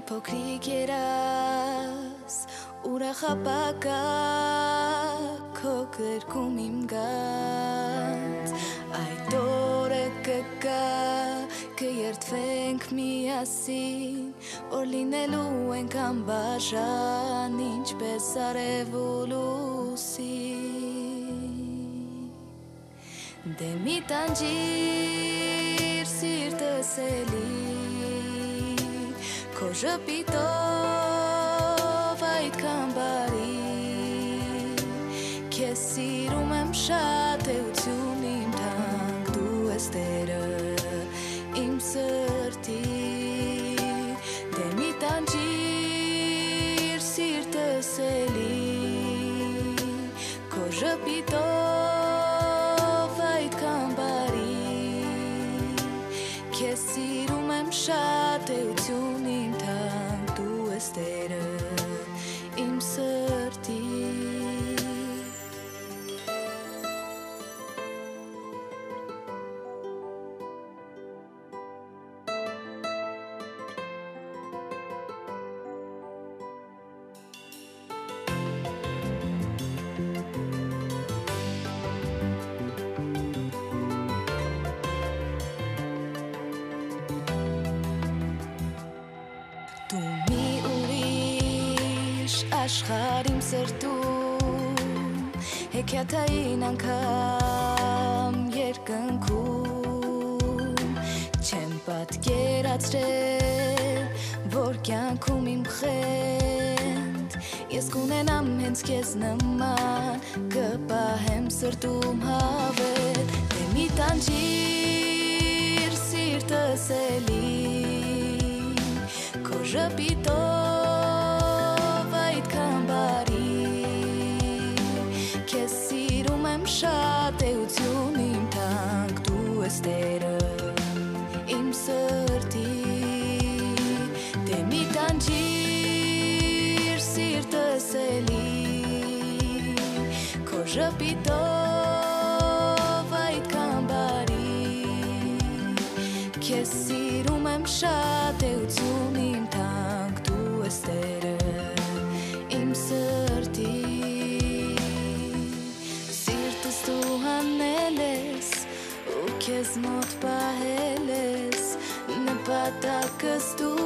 փոքրիկ երաս ուրախապակա քո գրքում իմ գանց այդ օրը կգա կերթվենք միասին որ լինելու ենք անբաժան ինչպես արև ու լուսին դե մի տանջիր սիրտս էլի քո ժպիտով այդքան բարի քեզ սիրում եմ շատ էություն իմ թանկ դու ես տերը իմ սրտի դե մի տանջիր սիրտս էլի քո ժպիտով այդքան բարի քեզ սիրում եմ շատ էություն իմ թանկ դու ես տերը իմ սրտի Դու մի ուրիշ աշխարհ իմ սրտում հեքիաթային անգամ երկնքում չեմ պատկերացրել որ կյանքում իմ խենդ ես կունենամ հենց քեզ նման կպահեմ սրտում հավել դե մի տանջիր սիրտս էլի քո ժպիտով այդքան բարի քեզ սիրում եմ շատ էություն իմ թանկ դու ես տերը իմ սրտի դե մի տանջիր սիրտս էլի քո ժպիտով այդքան բարի քեզ սիրում եմ շատ էություն իմ թանկ դու ես տերը իմ սրտի սիրտս դու հանել ես ու քեզ մոտ պահել ես նպատակս դու